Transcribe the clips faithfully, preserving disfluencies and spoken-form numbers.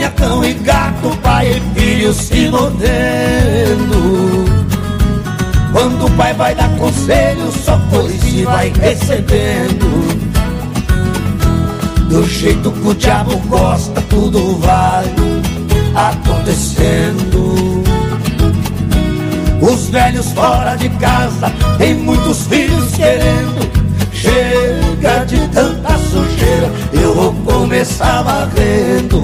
tinha cão e gato, pai e filho se mordendo. Quando o pai vai dar conselho, só coice vai recebendo. Do jeito que o diabo gosta, tudo vai acontecendo. Os velhos fora de casa, tem muitos filhos querendo. Chega de tanta sujeira, eu vou começar varrendo.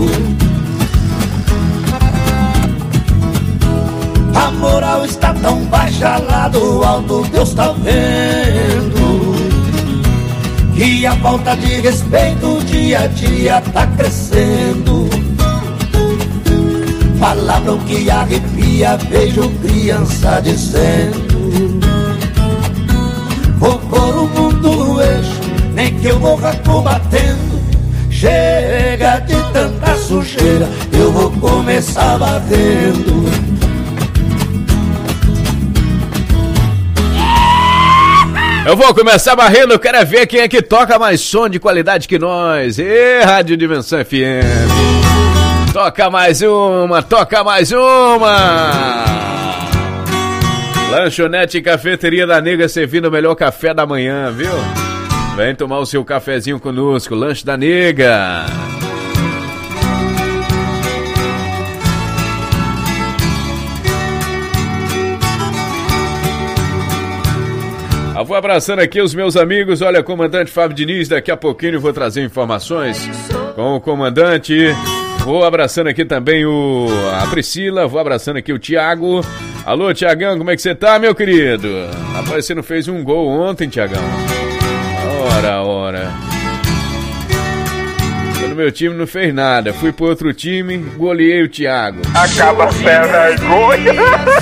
A moral está tão baixa lá do alto, Deus tá vendo. E a falta de respeito dia a dia tá crescendo. Palavra que arrepia, vejo criança dizendo: vou pôr o mundo no eixo, nem que eu morra combatendo. Chega de tanta sujeira, eu vou começar varrendo. Eu vou começar varrendo, eu quero ver quem é que toca mais som de qualidade que nós. Ê, Rádio Dimensão F M. Toca mais uma, toca mais uma. Lanchonete e Cafeteria da Nega servindo o melhor café da manhã, viu? Vem tomar o seu cafezinho conosco, Lanche da Nega. Eu vou abraçando aqui os meus amigos. Olha, comandante Fábio Diniz, daqui a pouquinho eu vou trazer informações com o comandante. Vou abraçando aqui também o, a Priscila, vou abraçando aqui o Tiago. Alô, Tiagão, como é que você tá, meu querido? Rapaz, você não fez um gol ontem, Tiagão? Ora, ora. No meu time não fez nada, fui pro outro time, goleei o Tiago. Acaba sem vergonha.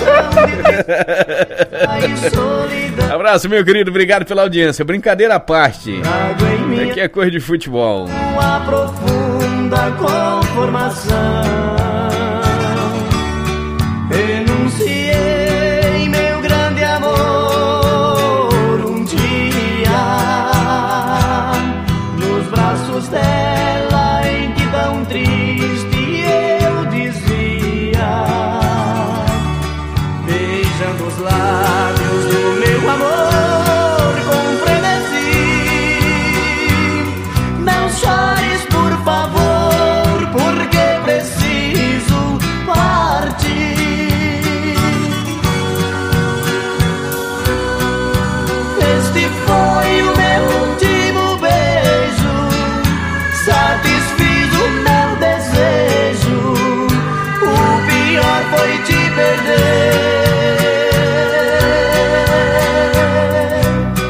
Abraço, meu querido, obrigado pela audiência. Brincadeira à parte. Aqui é coisa de futebol. Uma profunda conformação. Renunciei meu grande amor um dia nos braços dela, em que tão triste eu dizia, beijando os lábios do meu amor com frenesi. Não chores, por favor, porque preciso partir. Este foi o meu último beijo, satisfiz o meu desejo. O pior foi te perder.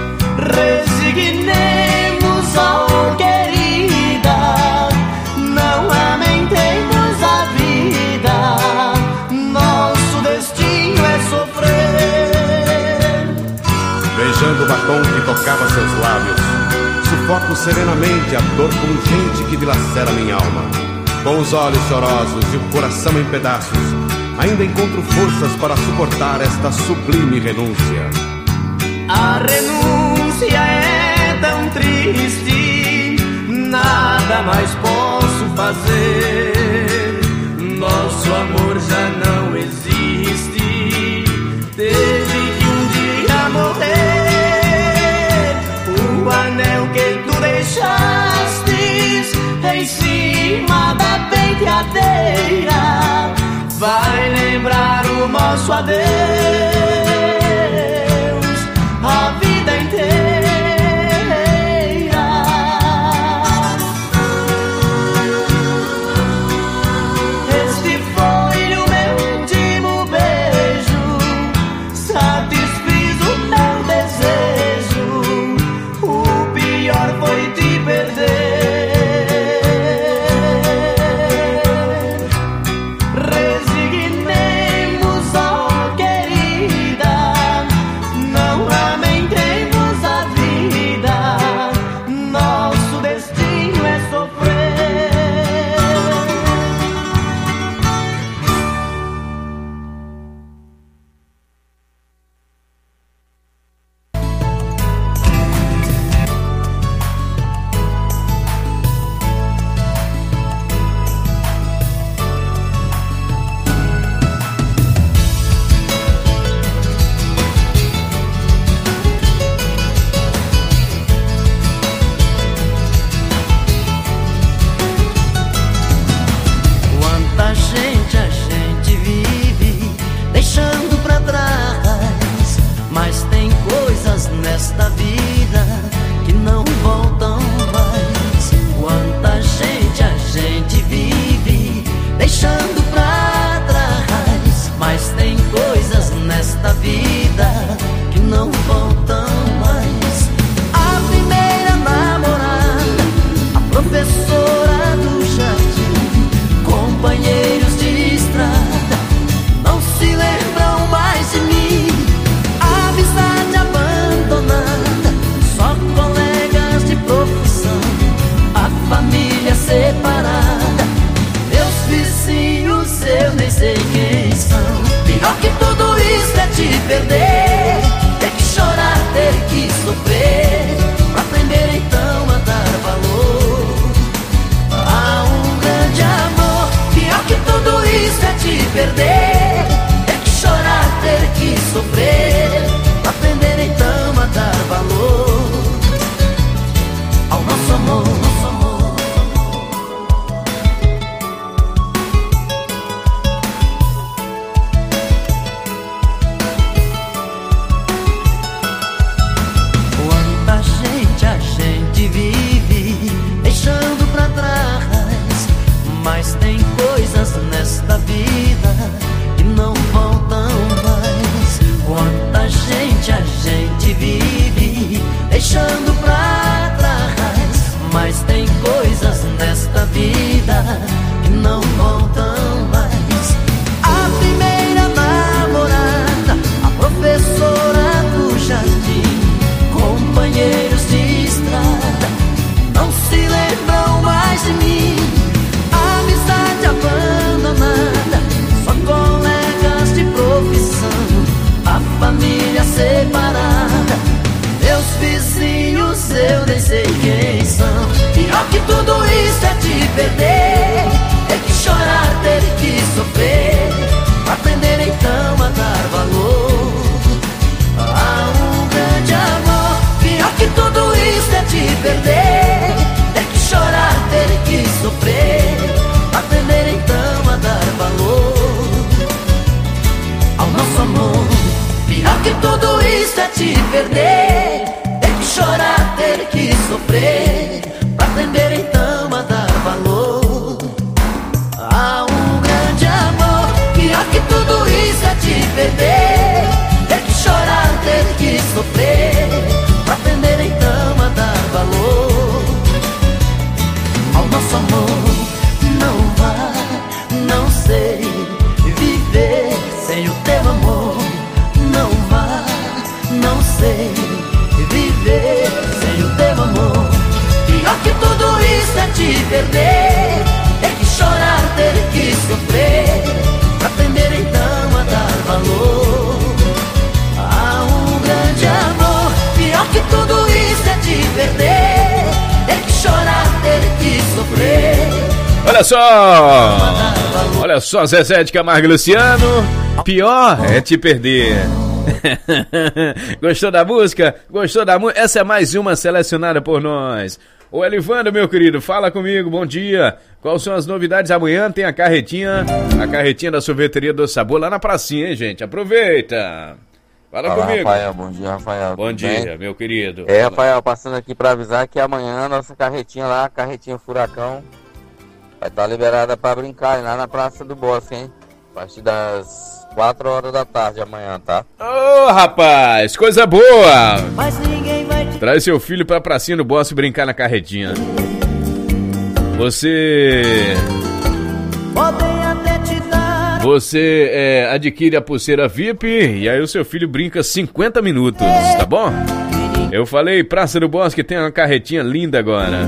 Resignemos, oh querida, não lamentemos a vida. Nosso destino é sofrer. Beijando o batom que tocava seus lábios, sufoco serenamente a dor pungente que dilacera minha alma. Com os olhos chorosos e o coração em pedaços, ainda encontro forças para suportar esta sublime renúncia. A renúncia é tão triste, nada mais posso fazer. Nosso amor já não existe, teve que um dia morrer. O anel que tu deixastes em cima da penteadeira vai lembrar o nosso adeus a vida inteira. Este foi o meu último beijo, satisfiz o meu desejo. O pior foi te perder. Resignemos, oh querida, eu nem sei quem são. Pior que tudo isso é te perder, ter que chorar, ter que sofrer, pra aprender então a dar valor a um grande amor. Pior que tudo isso é te perder, ter que chorar, ter que sofrer, pra aprender então a dar valor ao nosso amor, nosso amor. Quanta gente a gente vive deixando pra trás, mas tem coisas nesta vida que não voltam mais. Quanta gente a gente vive deixando pra trás, mas tem coisas nesta vida que não voltam mais. A primeira namorada, a professora do jardim, companheiros de estrada, não se lembram mais de mim. Amizade abandonada, só colegas de profissão, a família separada, meus vizinhos eu nem sei quem são. Pior que tudo isso é te perder, ter que chorar, ter que sofrer, pra aprender então a dar valor a um grande amor. Pior que tudo isso é te perder, ter que chorar, ter que sofrer, pra aprender então a dar valor ao nosso amor. Pior que tudo isso é te perder, ter que chorar, ter que sofrer, pra aprender então a dar valor a um grande amor. Pior que tudo isso é te perder, ter que chorar, ter que sofrer, pra aprender então a dar valor ao nosso amor. Não vá, não sei viver sem o teu amor. Não vá, não sei viver sem o teu amor. Pior que tudo isso é te perder, ter que chorar, ter que sofrer, pra aprender então a dar valor a um grande amor. Pior que tudo isso é te perder, ter que chorar, ter que sofrer. Olha só, olha só, Zezé de Camargo e Luciano, pior é te perder. Gostou da música? Gostou da música? Essa é mais uma selecionada por nós. Ô Elivando, meu querido, fala comigo, bom dia. Quais são as novidades? Amanhã tem a carretinha, a carretinha da sorveteria do Sabor lá na pracinha, hein, gente? Aproveita. Fala, Fala comigo. Rafael, bom dia, Rafael. Bom dia, bem? meu querido. É, Rafael, passando aqui pra avisar que amanhã a nossa carretinha lá, a carretinha Furacão, vai estar liberada pra brincar lá na Praça do Bosque, hein? A partir das quatro horas da tarde amanhã, tá? Ô, oh, rapaz, coisa boa! Mas ninguém vai te... Traz seu filho pra pracinha do Bosque brincar na carretinha. Você... Podem até te dar. Você é, adquire a pulseira V I P e aí o seu filho brinca cinquenta minutos, tá bom? Eu falei, Praça do Bosque tem uma carretinha linda agora.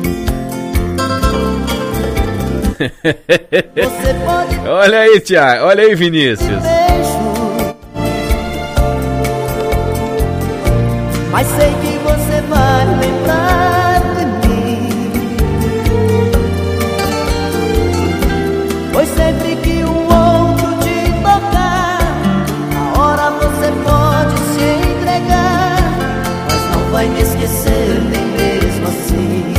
Você pode... Olha aí, Thiago, olha aí, Vinícius. Mas sei que você vai lembrar de mim, pois sempre que um outro te tocar, na hora você pode se entregar, mas não vai me esquecer nem mesmo assim.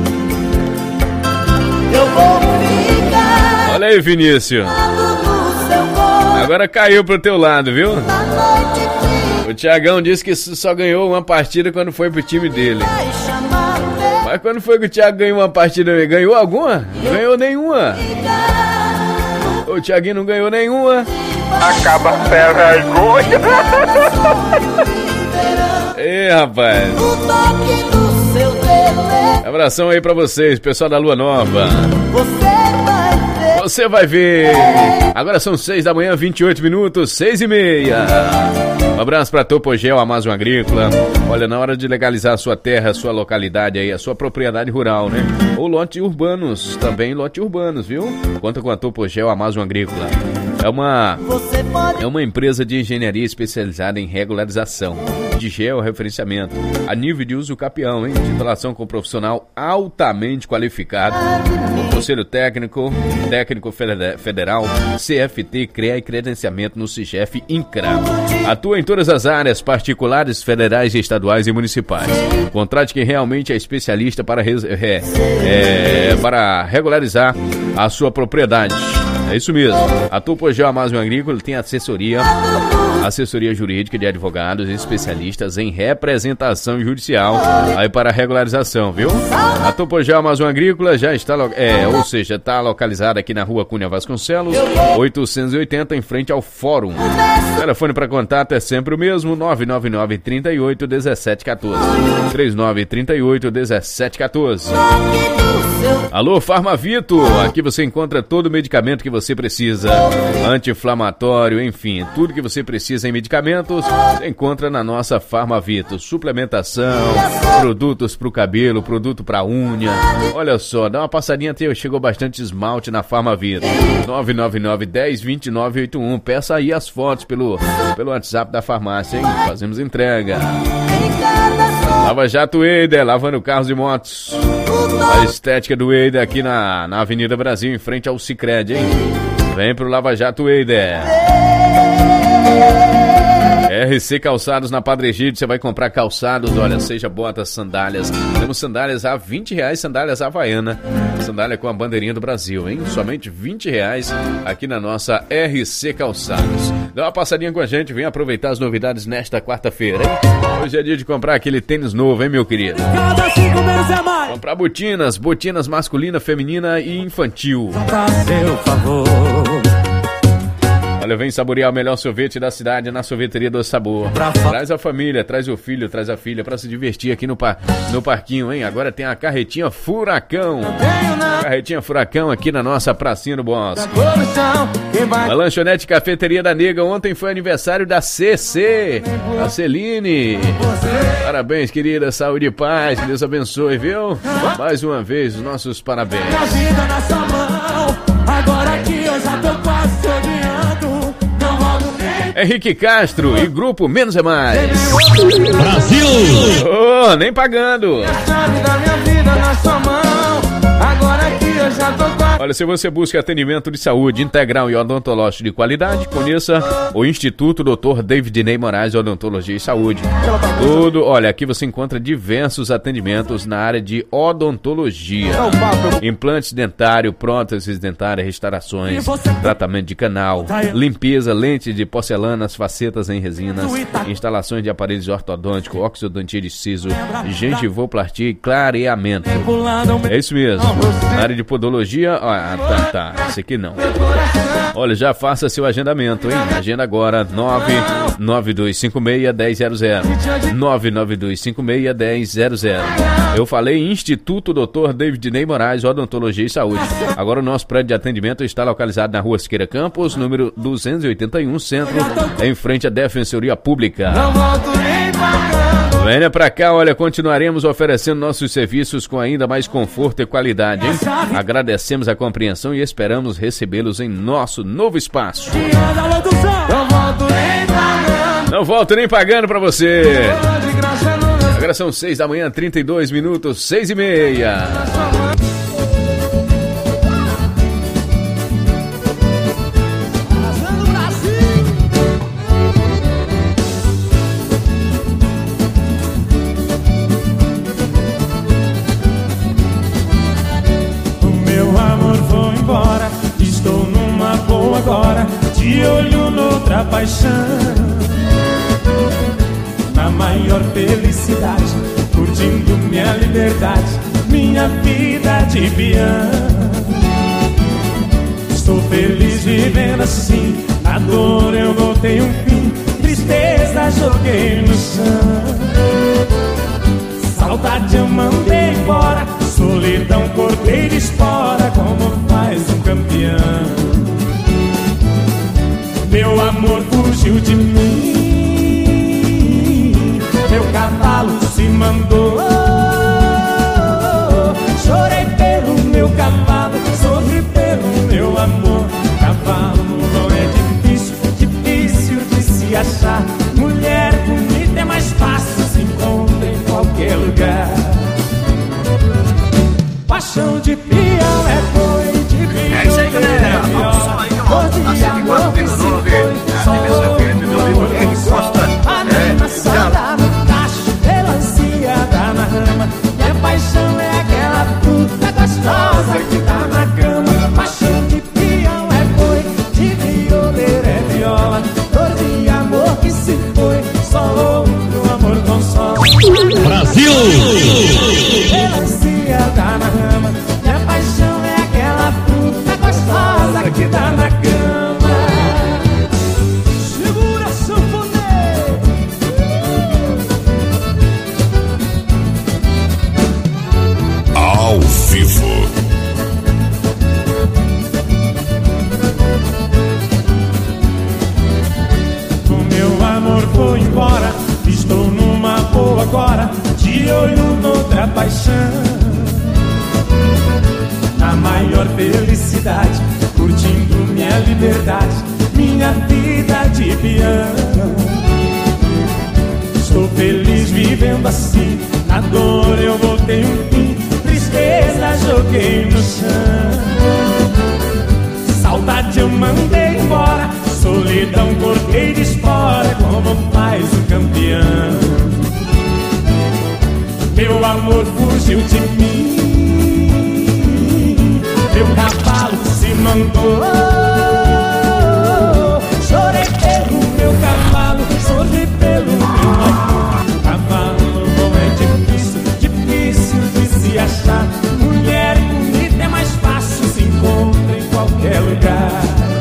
Eu vou ficar. Olha aí, Vinícius. Agora caiu pro teu lado, viu? O Thiagão disse que só ganhou uma partida quando foi pro time dele. Mas quando foi que o Thiago ganhou uma partida? Ganhou alguma? Ganhou nenhuma. O Thiaguinho não ganhou nenhuma. Acaba sem vergonha. Ei, rapaz. Abração aí pra vocês, pessoal da Lua Nova. Você vai ver. Agora são seis da manhã, vinte e oito minutos, seis e meia. Um abraço para Topogel, Amazon Agrícola. Olha, na hora de legalizar a sua terra, a sua localidade aí, a sua propriedade rural, né? Ou lote urbanos, também lote urbanos, viu? Conta com a Topogel, Amazon Agrícola. É uma, é uma empresa de engenharia especializada em regularização de georreferenciamento a nível de uso capião, hein? Titulação com profissional altamente qualificado, conselho técnico, técnico federal, C F T, C R E A e credenciamento no SIGEF INCRA. Atua em todas as áreas, particulares, federais, estaduais e municipais. Contrate quem realmente é especialista para, é, é, para regularizar a sua propriedade. É isso mesmo. A Topogel Amazon Agrícola tem assessoria, assessoria jurídica de advogados e especialistas em representação judicial aí para regularização, viu? A Topogel Amazon Agrícola já está, é, ou seja, está localizada aqui na rua Cunha Vasconcelos, oitocentos e oitenta, em frente ao Fórum. O telefone para contato é sempre o mesmo, nove nove nove, trinta e oito, dezessete, quatorze. trinta e nove, trinta e oito, dezessete, quatorze. Alô, Farmavito, aqui você encontra todo o medicamento que você precisa, anti-inflamatório, enfim, tudo que você precisa em medicamentos, você encontra na nossa Farmavito. Suplementação, produtos para o cabelo, produto para unha. Olha só, dá uma passadinha até, chegou bastante esmalte na Farmavito. nove nove nove, dez, vinte e nove, oitenta e um. Peça aí as fotos pelo, pelo WhatsApp da farmácia, hein? Fazemos entrega. Lava Jato Eider, lavando carros e motos. A estética do Eider aqui na, na Avenida Brasil, em frente ao Sicredi, hein? Vem pro Lava Jato Eider. R C Calçados na Padre Egídio, você vai comprar calçados, olha, seja botas, sandálias. Temos sandálias a vinte reais, sandálias Havaiana, sandália com a bandeirinha do Brasil, hein? Somente vinte reais aqui na nossa R C Calçados. Dá uma passadinha com a gente, vem aproveitar as novidades nesta quarta-feira, hein? Hoje é dia de comprar aquele tênis novo, hein, meu querido? Comprar botinas, botinas masculina, feminina e infantil. Seu favor. Olha, vem saborear o melhor sorvete da cidade na Sorveteria do Sabor. Traz a família, traz o filho, traz a filha para se divertir aqui no, par... no parquinho, hein? Agora tem a Carretinha Furacão. Carretinha Furacão aqui na nossa pracinha do Bosque. A Lanchonete Cafeteria da Nega, ontem foi aniversário da C C, a Celine. Parabéns, querida, saúde e paz, que Deus abençoe, viu? Mais uma vez, os nossos parabéns. Agora que eu já tô quase te odiando. Henrique Castro e Grupo Menos é Mais. Brasil! Oh, nem pagando. Chave da minha vida na sua mão. Agora que eu já tô quase. Olha, se você busca atendimento de saúde integral e odontológico de qualidade, conheça o Instituto doutor David Ney Moraes Odontologia e Saúde. Tudo, olha, aqui você encontra diversos atendimentos na área de odontologia. Implantes dentário, próteses dentárias, restaurações, tratamento de canal, limpeza, lentes de porcelanas, facetas em resinas, instalações de aparelhos ortodônticos, oxodontia de siso, gengivoplastia e clareamento. É isso mesmo. Na área de podologia, ah, tá, tá, esse aqui não. Olha, já faça seu agendamento, hein? Agenda agora, nove nove dois cinco seis, um zero zero zero. nove nove dois cinco seis, um zero zero zero. Eu falei Instituto doutor David Ney Moraes Odontologia e Saúde. Agora o nosso prédio de atendimento está localizado na Rua Siqueira Campos, número duzentos e oitenta e um, Centro, em frente à Defensoria Pública. Venha pra cá, olha, continuaremos oferecendo nossos serviços com ainda mais conforto e qualidade, hein? Agradecemos a compreensão e esperamos recebê-los em nosso novo espaço. Não volto nem pagando pra você. Agora são seis da manhã, trinta e dois minutos, seis e meia. De olho noutra paixão, na maior felicidade, curtindo minha liberdade, minha vida de peão. Estou feliz vivendo assim, a dor eu botei um fim, tristeza joguei no chão. Saudade eu mandei embora, solidão cortei de espora como faz um campeão. Meu amor fugiu de mim, meu cavalo se mandou. Chorei pelo meu cavalo, sofri pelo meu amor. Cavalo não é difícil, difícil de se achar. Mulher bonita é mais fácil, se encontra em qualquer lugar. Paixão de peão é boi, de rio é isso aí, galera. É viola. Cor de amor que se foi, só meu amor Costa. A nana solta no tacho, melancia na rama. Minha paixão é aquela fruta gostosa que tá na cama. Paixão de peão é boi, de violeiro é viola. Cor de amor que se foi, só outro amor consola. Brasil! Melancia dá na rama. Minha paixão é aquela fruta gostosa que dá na cama. Segura seu poder. Ao vivo. O meu amor foi embora, estou numa boa agora, de olho noutra paixão. A maior felicidade, curtindo minha liberdade, minha vida de peão. Estou feliz vivendo assim, na dor eu botei um fim, tristeza joguei no chão. Saudade eu mandei embora, solidão cortei de espora, como faz o campeão. Meu amor fugiu de mim, meu cavalo se mandou. Chorei pelo meu cavalo, sofri pelo meu amor. Cavalo não é difícil, difícil de se achar. Mulher bonita é mais fácil, se encontra em qualquer lugar.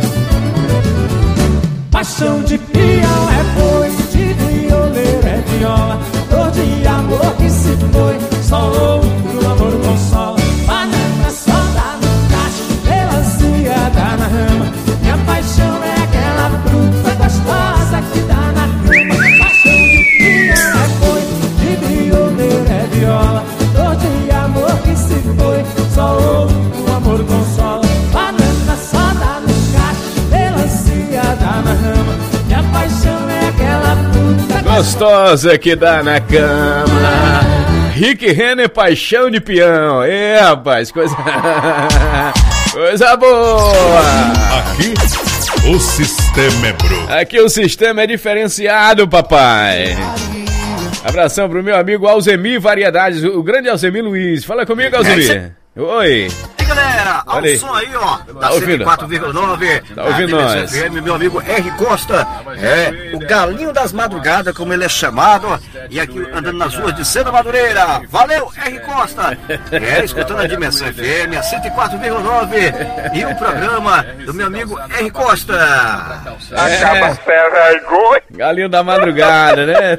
Paixão de peão é boi, de violeiro é viola. Dor de amor que se foi, só outro amor consola. Banana só dá no tacho, melancia dá na rama. Minha paixão é aquela fruta gostosa que dá na cama. Paixão de peão é boi, de violeiro é viola. Dor de amor que se foi, só outro amor consola. Banana só dá no tacho, melancia dá na rama. Minha paixão é aquela fruta gostosa que dá na cama. Rick Renner, Paixão de Peão. É, rapaz, coisa... coisa boa. Aqui, o sistema é bruto. Aqui o sistema é diferenciado, papai. Abração pro meu amigo Alzemir Variedades, o grande Alzemir Luiz. Fala comigo, Alzemir. Oi. E galera, ao Olha aí. som aí, ó, da Tá ouvindo? cento e quatro vírgula nove, Tá ouvindo da nós? F M, meu amigo R. Costa, é, o galinho das madrugadas, como ele é chamado, e aqui andando nas ruas de Sena Madureira. Valeu, R. Costa, é, escutando a Dimensão F M, a cento e quatro vírgula nove, e o programa do meu amigo R. Costa. Acaba sem vergonha. Galinho da madrugada, né?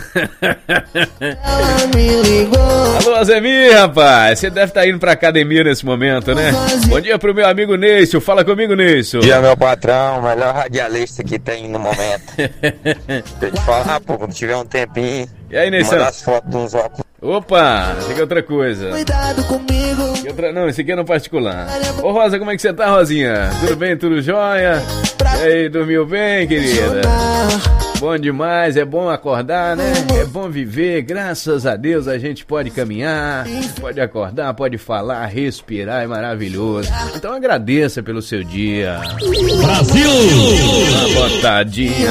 Alô, Alzemir, rapaz. Você deve estar indo pra academia nesse momento, né? Bom dia pro meu amigo Neicio. Fala comigo, Neicio. Bom dia, meu patrão. Melhor radialista que tem no momento. Deixa eu te falar, pô, quando tiver um tempinho. E aí, Neição? Manda as fotos de uns óculos. Opa, esse aqui é outra coisa. Cuidado comigo. Esse outra... Não, esse aqui é no particular. Ô, Rosa, como é que você tá, Rosinha? Tudo bem, tudo jóia? E aí, dormiu bem, querida? Bom demais, é bom acordar, né? É bom viver, graças a Deus a gente pode caminhar, pode acordar, pode falar, respirar, é maravilhoso. Então agradeça pelo seu dia. Brasil! Uma botadinha.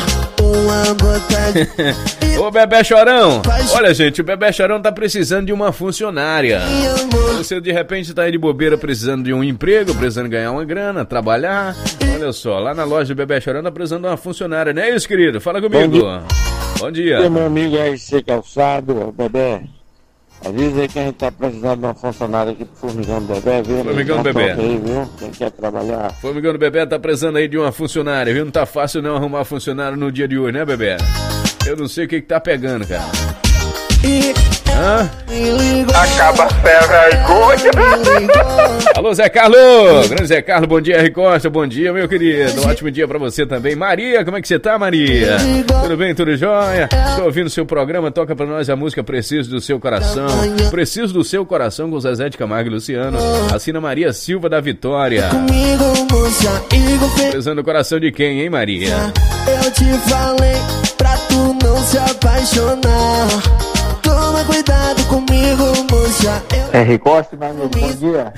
Ô, Bebé Chorão, olha, gente, o Bebé Chorão tá precisando de uma funcionária. Você de repente tá aí de bobeira precisando de um emprego, precisando ganhar uma grana, trabalhar. Olha só, lá na loja do Bebé Chorão tá precisando de uma funcionária, não é isso, querido? Fala comigo. Bom dia, Bom dia. Meu amigo R C Calçado, Bebé. Avisa aí que a gente tá precisando de uma funcionária aqui pro Formigão do Bebé, viu? Formigão do Bebé. Aí, viu? Quem quer trabalhar? Formigão do Bebé tá precisando aí de uma funcionária, viu? Não tá fácil não arrumar funcionário no dia de hoje, né, Bebé? Eu não sei o que que tá pegando, cara. Hã? Acaba sem vergonha. Alô, Zé Carlos! Grande Zé Carlos, bom dia, R. Costa, bom dia, meu querido. Ótimo dia pra você também. Maria, como é que você tá, Maria? Tudo bem, tudo jóia? Tô ouvindo o seu programa, toca pra nós a música Preciso do Seu Coração. Preciso do Seu Coração com Zezé de Camargo e Luciano. Assina Maria Silva da Vitória. Precisando do coração de quem, hein, Maria? Eu te falei pra tu não se apaixonar. Toma cuidado comigo, moça. R. Costa, meu amigo, bom dia.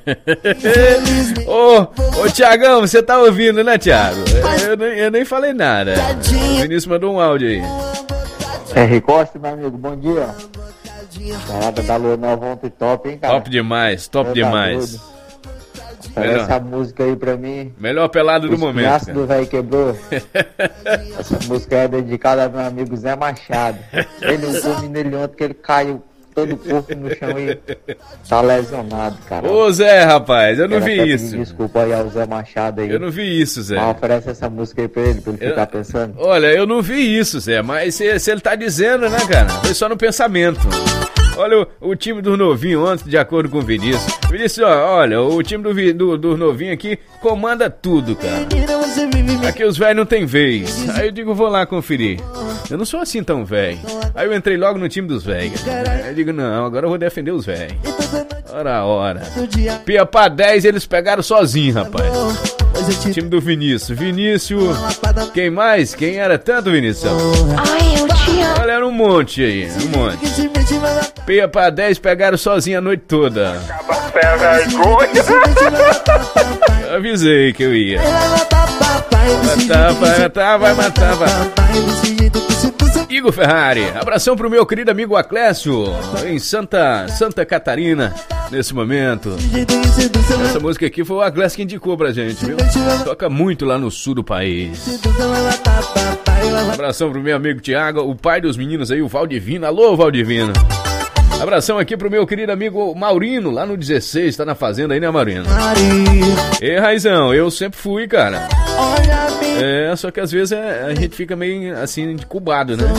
Ô, ô Tiagão, você tá ouvindo, né, Thiago? Eu, eu, nem, eu nem falei nada. O Vinícius mandou um áudio aí. R. Costa, meu amigo, bom dia. Parada da Lua Nova ontem top, hein, cara? Top demais, top demais. Melhor. Essa música aí pra mim. Melhor pelado do momento. O do velho quebrou. Essa música é dedicada ao meu amigo Zé Machado. Ele usou nele ontem que ele caiu todo o corpo no chão e tá lesionado, cara. Ô Zé, rapaz, eu não Quero vi isso. Desculpa aí ao Zé Machado aí. Eu não vi isso, Zé. Mas oferece essa música aí pra ele, pra ele eu... ficar pensando. Olha, eu não vi isso, Zé, mas se, se ele tá dizendo, né, cara? Foi só no pensamento. Olha o, o time do novinho ontem, de acordo com o Vinícius. Vinícius, ó, olha, o time do, do, do novinho aqui comanda tudo, cara. Aqui os velhos não tem vez. Aí eu digo, vou lá conferir. Eu não sou assim tão velho. Aí eu entrei logo no time dos velhos. Aí eu digo, não, agora eu vou defender os velhos. Ora, ora. Pia pra dez eles pegaram sozinho, rapaz. Time do Vinícius. Vinícius. Quem mais? Quem era tanto, Vinícius? Ai, eu te amo. Olha, era um monte aí, um monte. Pia pra dez pegaram sozinho a noite toda. Acaba sem vergonha. Eu avisei que eu ia. Matar, vai matar, vai matar, vai. Igor Ferrari, abração pro meu querido amigo Aclésio, em Santa, Santa Catarina, nesse momento. Essa música aqui foi o Aclésio que indicou pra gente, viu? Toca muito lá no sul do país. Abração pro meu amigo Tiago, o pai dos meninos aí, o Valdivino. Alô, Valdivino. Abração aqui pro meu querido amigo Maurino, lá no dezesseis, tá na fazenda aí, né, Maurino? Ei, Raizão, eu sempre fui, cara. É, só que às vezes é, a gente fica meio assim, incubado, né?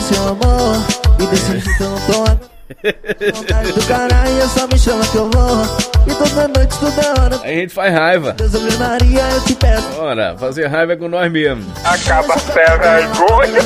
Aí a gente faz raiva. Ora, fazer raiva é com nós mesmo. Acaba sem vergonha.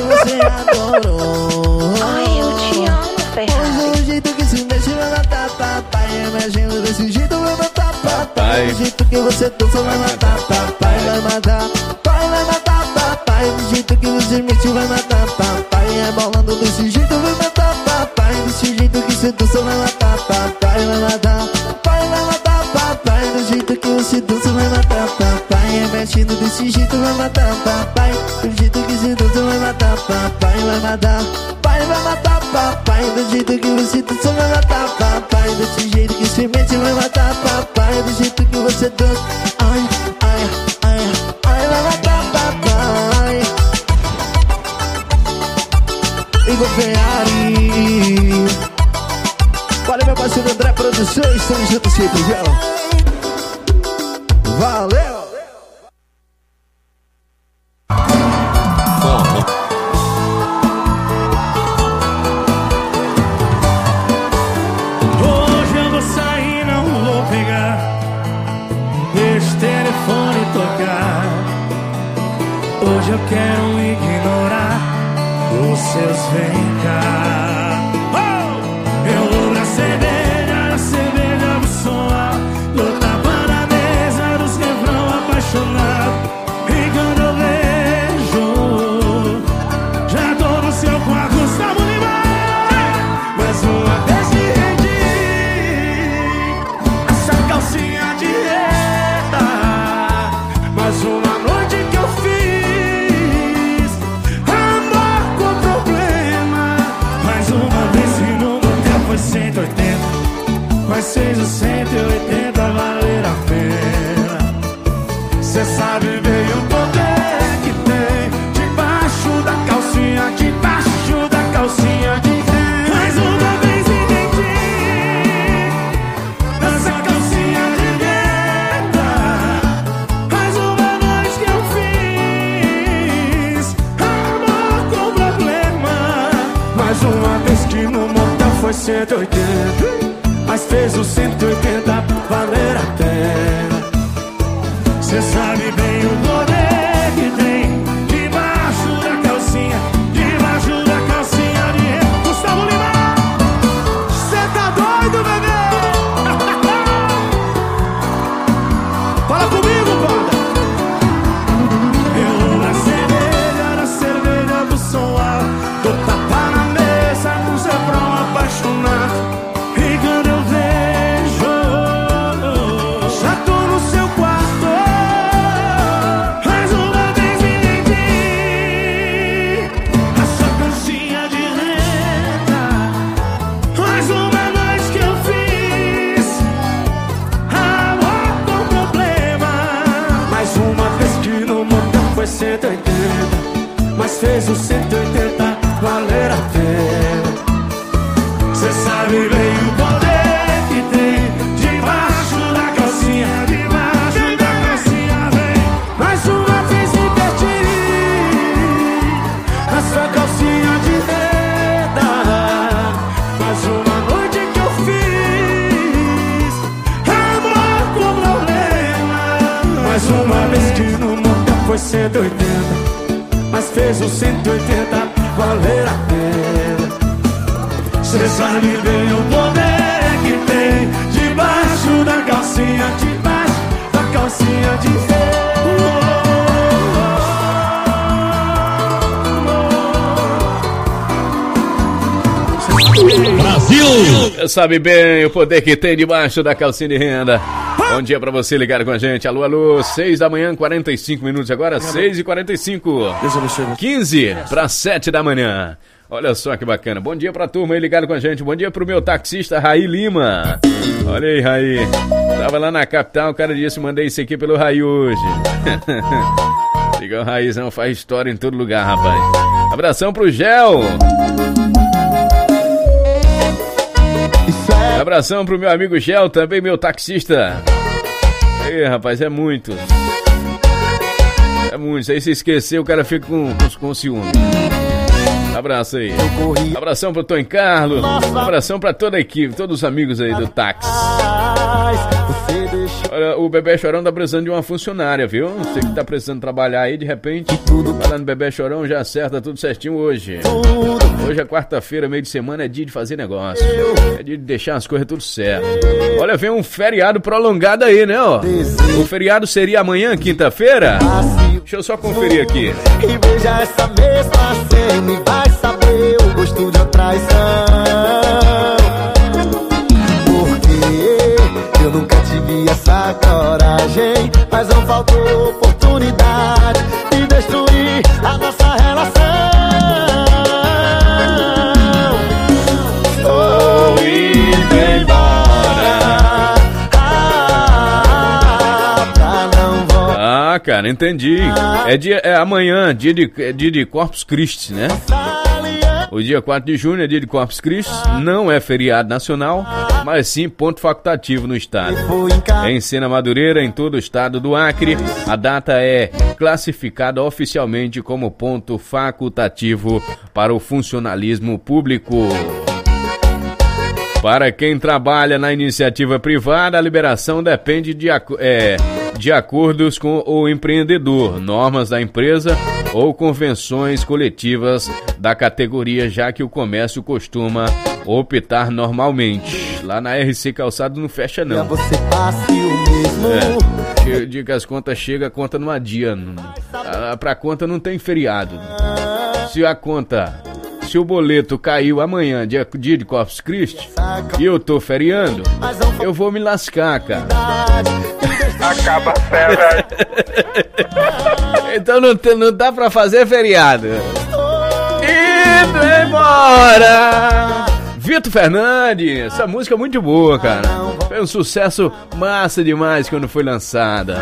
Ai, eu te amo, Ferrari. Do jeito que se mexe vai matar papai. Imagina desse jeito vai matar papai. Do jeito que você dança vai matar papai. Vai matar, pai vai matar papai. Do jeito que você mexe vai matar papai. Rebolando desse jeito vai matar papai. Desse jeito que você dança vai matar papai. Vai matar, pai vai matar papai. Do jeito que você dança vai matar papai. Mexendo desse jeito vai matar papai. Do jeito que você dança vai matar papai. Vai matar, pai vai matar papai. Do jeito que você dança vai matar papai. Desse jeito que se mete vai matar papai. Do jeito que você dança, ai, ai, ai, ai, vai matar papai. Igor Ferrari. Valeu, meu parceiro André Produções. Estamos juntos sempre, viu? Valeu! Hoje eu quero ignorar os seus vem cá. Oh! Eu vou na cerveja, na cerveja do som, do tapa na mesa dos refrão apaixonado. E quando eu vejo, já tô no seu quarto, estamos demais. Mais uma vez me rendi, essa calcinha de reta. Mais uma noite que eu fiz. Mas seja cento e oitenta valer a pena. Cê sabe bem o poder que tem debaixo da calcinha, debaixo da calcinha de quem? Mais uma vez entendi nessa calcinha de venda. Mais uma noite que eu fiz amor com problema. Mais uma vez que no motel foi foi cento e oitenta, mas fez o cento e oitenta valer a pena. Cê sabe bem o poder que tem debaixo da calcinha, debaixo da calcinha de rei. Gustavo Lima, cê tá doido, bebê? Fala comigo, banda. Eu na cerveja, na cerveja do som alto, dou tapa na mesa com seu prão apaixonado. E quando eu vejo, já tô no seu quarto, mais uma vez me entendi. A sua calcinha de renda, mais uma noite que eu fiz. Amor com problema, mais uma vez que no montão foi cento e oitenta, mas fez o cento e oitenta valer a pena. Cê sabe bem o poder que tem debaixo da calcinha, debaixo da calcinha, vem. Mais uma vez me perdi, a sua calcinha de renda, mais uma noite que eu fiz. Amor com problema, mais uma vez que no mundo foi cento e oitenta, mas fez o cento e oitenta valer a pena. Cê sabe bem o poder que tem debaixo da calcinha, debaixo da calcinha de Brasil! Cê sabe bem o poder que tem debaixo da calcinha de renda. Bom dia pra você ligar com a gente. Alô, alô, seis da manhã, quarenta e cinco minutos agora, seis e quarenta e cinco. quinze para sete da manhã. Olha só que bacana. Bom dia pra turma aí ligado com a gente. Bom dia pro meu taxista Raí Lima. Olha aí, Raí. Tava lá na capital, o cara disse, mandei isso aqui pelo Raí hoje. Liga o Raízão, faz história em todo lugar, rapaz. Abração pro Gel. Abração pro meu amigo Gel, também meu taxista. Ei, rapaz, é muito. É muito. Aí se esquecer, o cara fica com, com, com ciúme. Abraço aí. Abração pro Tony Carlos. Abração pra toda a equipe, todos os amigos aí do táxi. Olha, o Bebê Chorão tá precisando de uma funcionária, viu? Você que tá precisando trabalhar aí, de repente, vai lá no Bebê Chorão, já acerta tudo certinho hoje. Hoje é quarta-feira, meio de semana, é dia de fazer negócio. É dia de deixar as coisas tudo certo. Olha, vem um feriado prolongado aí, né, ó? O feriado seria amanhã, quinta-feira? Deixa eu só conferir aqui. E veja essa mesma cena e vai saber o gosto de uma traição. Porque eu nunca tive essa coragem, mas não faltou oportunidade de destruir a nossa relação. Estou indo embora, ah, pra não voltar. Ah, cara, entendi. É, dia, é amanhã, dia de, é dia de Corpus Christi, né? O dia quatro de junho é dia de Corpus Christi. Não é feriado nacional, mas sim ponto facultativo no estado. Em Sena Madureira, em todo o estado do Acre, a data é classificada oficialmente como ponto facultativo para o funcionalismo público. Para quem trabalha na iniciativa privada, a liberação depende de, é, de acordos com o empreendedor, normas da empresa ou convenções coletivas da categoria, já que o comércio costuma optar normalmente. Lá na R C Calçado não fecha, não. É, eu digo que as contas chegam, a conta não adia. A, pra conta não tem feriado. Se a conta... Se o boleto caiu amanhã, dia, dia de Corpus Christi, e eu tô feriando, eu vou me lascar, cara. Acaba a fera. Então não, não dá pra fazer feriado. Indo embora. Vitor Fernandes, essa música é muito boa, cara. Foi um sucesso massa demais quando foi lançada.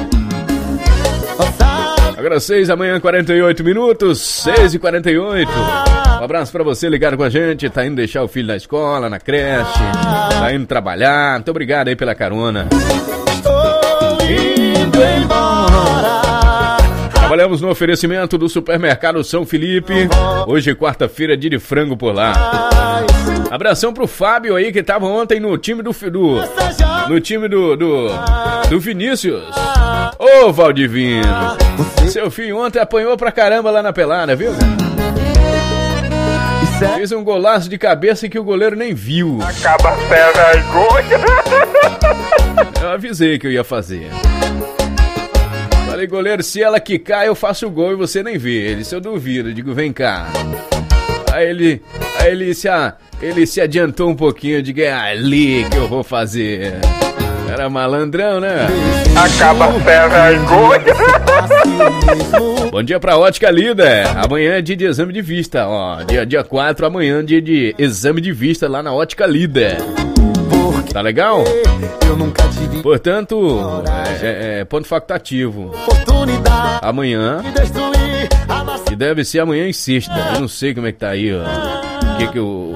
Agora seis da manhã, quarenta e oito minutos, seis e quarenta e oito. Um abraço pra você ligado com a gente, tá indo deixar o filho na escola, na creche, tá indo trabalhar. Muito obrigado aí pela carona. Estou indo embora. Trabalhamos no oferecimento do Supermercado São Felipe. Hoje, quarta-feira, dia de frango por lá. Abração pro Fábio aí, que tava ontem no time do... do no time do... do, do Vinícius. Ô, Valdivino. Seu filho ontem apanhou pra caramba lá na pelada, viu, cara? Fez um golaço de cabeça que o goleiro nem viu. Acaba sem vergonha. Eu avisei que eu ia fazer. Falei, goleiro, se ela quicar, eu faço o gol e você nem vê. Ele, se eu duvido, eu digo, vem cá. Aí ele, aí ele, se, a, ele se adiantou um pouquinho, eu digo, é ali que eu vou fazer. Era malandrão, né? Acaba sem vergonha. Bom dia pra Ótica Líder. Amanhã é dia de exame de vista, ó. Dia, dia quatro, amanhã dia de exame de vista lá na Ótica Líder. Tá legal? Portanto, é, é ponto facultativo. Amanhã, e deve ser amanhã em sexta. Eu não sei como é que tá aí, ó. O que que o...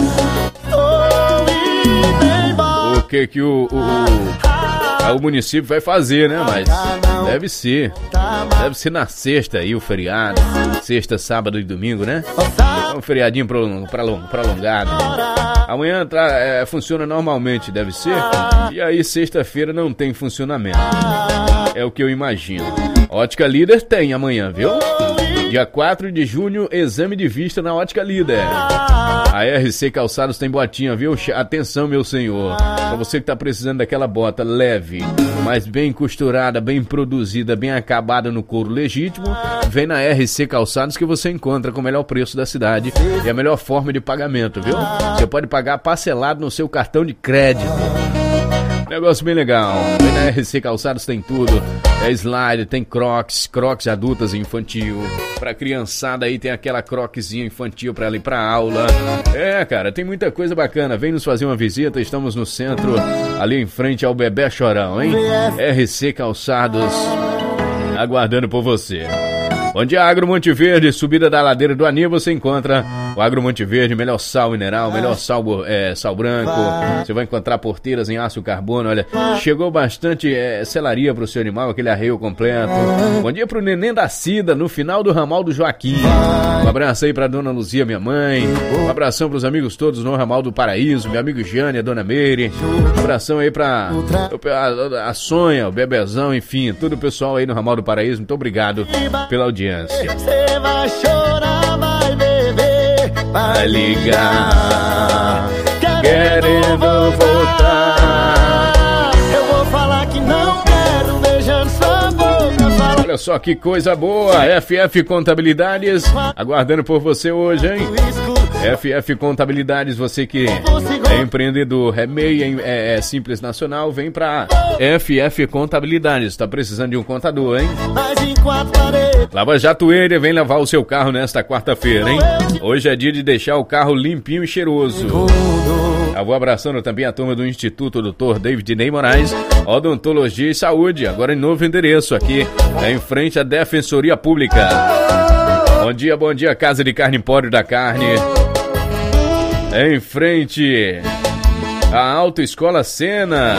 O que que o... o, o o município vai fazer, né? Mas deve ser. Deve ser na sexta aí o feriado. Sexta, sábado e domingo, né? É um feriadinho prolongado. Amanhã tá, é, funciona normalmente, deve ser. E aí sexta-feira não tem funcionamento. É o que eu imagino. Ótica Líder tem amanhã, viu? Dia quatro de junho, exame de vista na Ótica Líder. A R C Calçados tem botinha, viu? Atenção, meu senhor. Pra você que tá precisando daquela bota leve, mas bem costurada, bem produzida, bem acabada no couro legítimo, vem na R C Calçados que você encontra com o melhor preço da cidade e a melhor forma de pagamento, viu? Você pode pagar parcelado no seu cartão de crédito. Negócio bem legal. Vem na R C Calçados, tem tudo. É slide, tem crocs, crocs adultas e infantil. Pra criançada aí tem aquela croczinha infantil pra ela ir pra aula. É, cara, tem muita coisa bacana. Vem nos fazer uma visita, estamos no centro, ali em frente ao Bebê Chorão, hein? R C Calçados, aguardando por você. Bom dia, Agro Monte Verde, subida da ladeira do Aníbal, você encontra o Agro Monte Verde, melhor sal mineral, melhor sal, é, sal branco. Você vai encontrar porteiras em aço carbono. Olha, chegou bastante é, selaria pro seu animal, aquele arreio completo. Bom dia pro neném da Cida, no final do ramal do Joaquim. Um abraço aí pra dona Luzia, minha mãe. Um abração pros amigos todos no ramal do Paraíso, meu amigo Jânia, dona Meire. Um abração aí pra a, a Sonha, o Bebezão, enfim, todo o pessoal aí no ramal do Paraíso. Muito obrigado pela audiência. Você vai chorar, vai beber, vai ligar, querendo voltar. Eu vou falar que não quero, beijando sua boca. Fala... Olha só que coisa boa, F F Contabilidades, aguardando por você hoje, hein? F F Contabilidades, você que é empreendedor, é M E I, é, é Simples Nacional, vem pra F F Contabilidades, tá precisando de um contador, hein? Lava Jato Ele vem lavar o seu carro nesta quarta-feira, hein? Hoje é dia de deixar o carro limpinho e cheiroso. Eu vou abraçando também a turma do Instituto doutor David Ney Moraes, Odontologia e Saúde, agora em novo endereço aqui, é em frente à Defensoria Pública. Bom dia, bom dia, Casa de Carne Empório da Carne. É em frente à Autoescola Sena.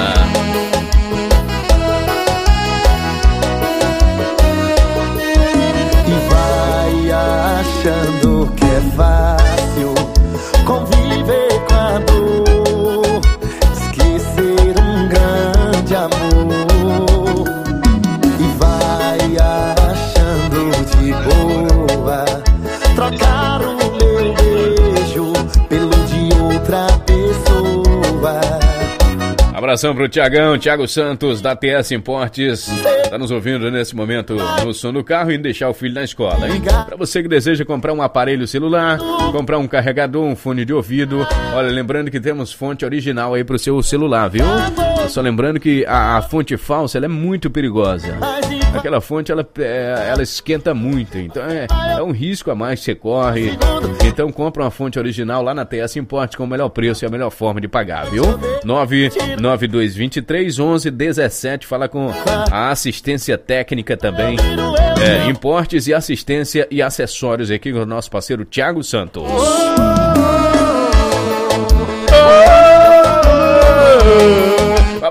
E vai achando que é fácil conviver com a dor, esquecer um grande amor. E vai achando de boa trocar o meu beijo pelo de outra pessoa. Abração pro Tiagão, Thiago Santos, da T S Importes. Tá nos ouvindo nesse momento no som do carro e deixar o filho na escola, hein? Pra você que deseja comprar um aparelho celular, comprar um carregador, um fone de ouvido. Olha, lembrando que temos fonte original aí pro seu celular, viu? Só lembrando que a, a fonte falsa, ela é muito perigosa. Aquela fonte, ela, é, ela esquenta muito, então é, é um risco a mais que você corre. Então compra uma fonte original lá na T S Importes com o melhor preço e a melhor forma de pagar, viu? nove nove dois dois três, onze dezessete, fala com a assistência técnica também. É, importes e assistência e acessórios aqui com o nosso parceiro Thiago Santos. Um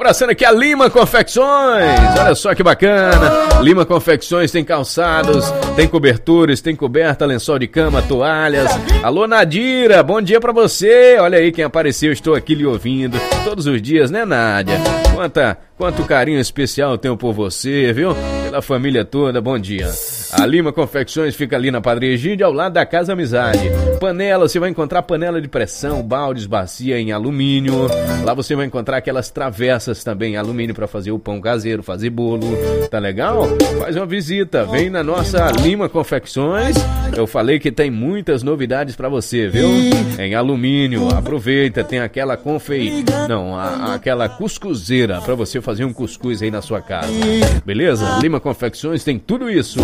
abraçando aqui a Lima Confecções. Olha só que bacana. Lima Confecções tem calçados, tem cobertores, tem coberta, lençol de cama, toalhas. Alô, Nadira, bom dia pra você. Olha aí quem apareceu, estou aqui lhe ouvindo todos os dias, né, Nádia? Quanta, quanto carinho especial eu tenho por você, viu? Pela família toda, bom dia. A Lima Confecções fica ali na Padre Egídio, ao lado da Casa Amizade. Panela, você vai encontrar panela de pressão, baldes, bacia em alumínio. Lá você vai encontrar aquelas travessas também em alumínio para fazer o pão caseiro, fazer bolo. Tá legal? Faz uma visita, vem na nossa Lima Confecções. Eu falei que tem muitas novidades para você, viu? Em alumínio, aproveita, tem aquela confei... Não, a, aquela cuscuzeira para você fazer um cuscuz aí na sua casa. Beleza? Lima Confecções tem tudo isso.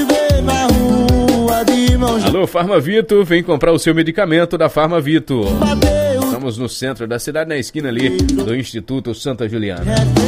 Alô, Farmavito, vem comprar o seu medicamento da Farmavito. Estamos no centro da cidade, na esquina ali do Instituto Santa Juliana.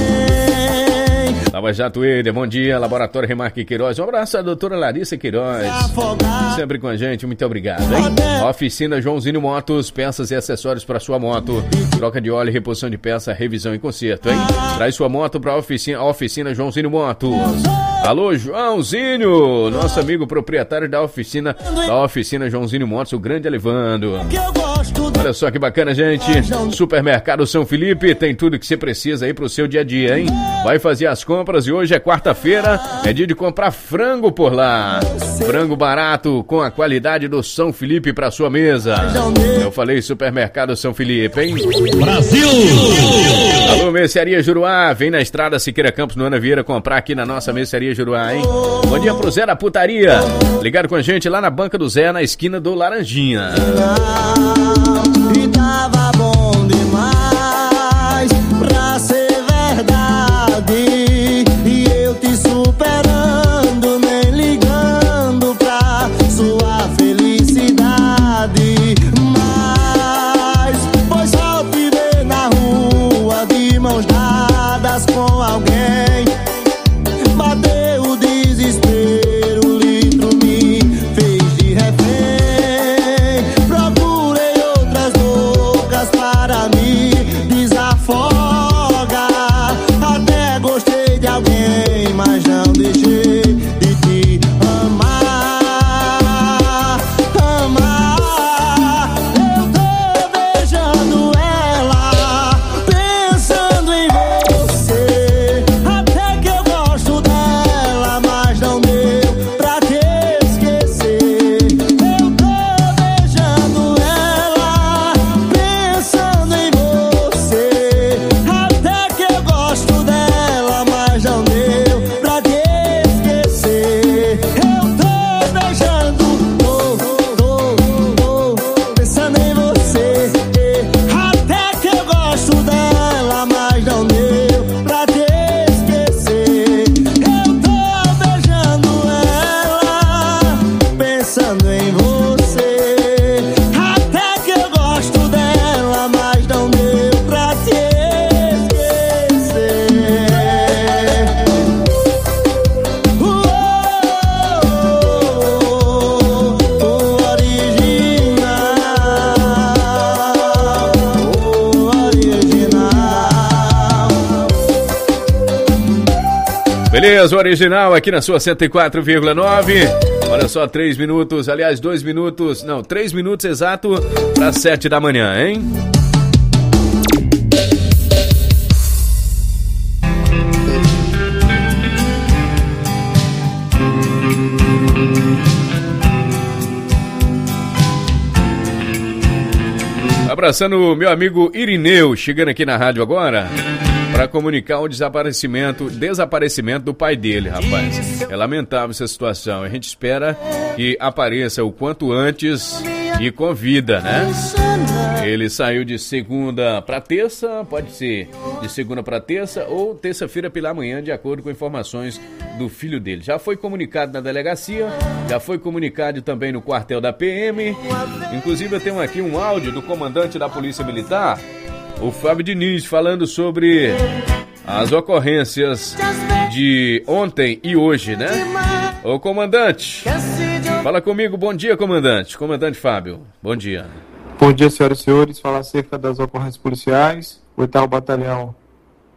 Lava Jato Eder, bom dia. Laboratório Remarque Queiroz. Um abraço à doutora Larissa Queiroz, sempre com a gente, muito obrigado, hein? Oficina Joãozinho Motos, peças e acessórios para sua moto. Troca de óleo, reposição de peça, revisão e conserto, hein? Traz sua moto para a oficina, oficina Joãozinho Motos. Alô, Joãozinho, nosso amigo proprietário da oficina, da oficina Joãozinho Motos, o grande Alevandro. Olha só que bacana, gente. Supermercado São Felipe tem tudo que você precisa aí pro seu dia a dia, hein? Vai fazer as compras e hoje é quarta-feira, é dia de comprar frango por lá. Frango barato com a qualidade do São Felipe pra sua mesa. Eu falei Supermercado São Felipe, hein? Brasil! Alô, Mercearia Juruá, vem na estrada Siqueira Campos, no Ana Vieira, comprar aqui na nossa Mercearia Juruá, hein? Bom dia pro Zé da Putaria, ligado com a gente lá na banca do Zé, na esquina do Laranjinha. E tava bom demais pra ser verdade, e eu te superando, nem ligando pra sua felicidade. Mas foi só te ver na rua de mãos dadas com alguém, bateu o desespero, o litro me fez de refém. Procurei outras bocas para me desafogar, até gostei de alguém, mas não deixei de te amar, amar. Eu tô beijando ela, pensando em você, até que eu gosto dela, mas não deu pra te esquecer. Eu tô beijando ela, pensando em você, até que eu gosto dela, mas não deu pra te esquecer. Eu tô beijando, tô, tô, tô, pensando em você, até que eu gosto dela, mas não deu pra te esquecer. Eu tô beijando ela, pensando em você, até que eu gosto dela, mas não deu pra te esquecer. Uou, o original, o original. Beleza, o original aqui na sua cento e quatro vírgula nove. Olha só, três minutos, aliás, dois minutos, não, três minutos exato para sete da manhã, hein? Abraçando o meu amigo Irineu, chegando aqui na rádio agora para comunicar o desaparecimento, desaparecimento do pai dele, rapaz. É lamentável essa situação. A gente espera que apareça o quanto antes e com vida, né? Ele saiu de segunda para terça, pode ser de segunda para terça ou terça-feira pela manhã, de acordo com informações do filho dele. Já foi comunicado na delegacia, já foi comunicado também no quartel da P M. Inclusive eu tenho aqui um áudio do comandante da Polícia Militar, o Fábio Diniz, falando sobre as ocorrências de ontem e hoje, né? Ô comandante, fala comigo, bom dia, comandante. Comandante Fábio, bom dia. Bom dia, senhoras e senhores. Falar acerca das ocorrências policiais. O oitavo Batalhão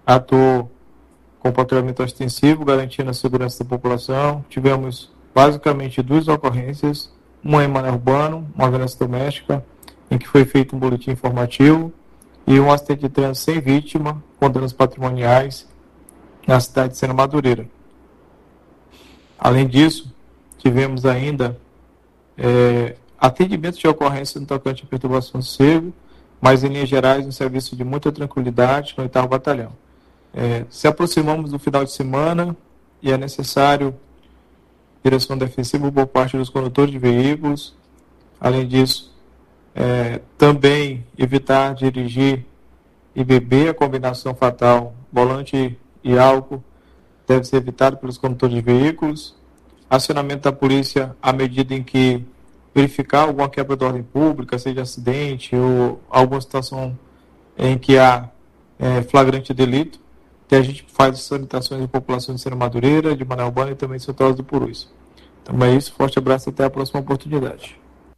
atuou com patrulhamento ostensivo, garantindo a segurança da população. Tivemos basicamente duas ocorrências, uma em Mané Urbano, uma violência doméstica, em que foi feito um boletim informativo, e um acidente de trânsito sem vítima, com danos patrimoniais, na cidade de Sena Madureira. Além disso, tivemos ainda é, atendimento de ocorrência no tocante à perturbação do sossego, mas em linhas gerais um serviço de muita tranquilidade no oitavo Batalhão. É, se aproximamos do final de semana e é necessário direção defensiva por parte dos condutores de veículos. Além disso, é, também evitar dirigir e beber, a combinação fatal volante e álcool deve ser evitado pelos condutores de veículos. Acionamento da polícia à medida em que verificar alguma quebra de ordem pública, seja acidente ou alguma situação em que há é, flagrante delito, que a gente faz sanitações da população de Sena Madureira, de Mané Urbano e também de São Carlos do Purus. Então é isso, forte abraço, até a próxima oportunidade.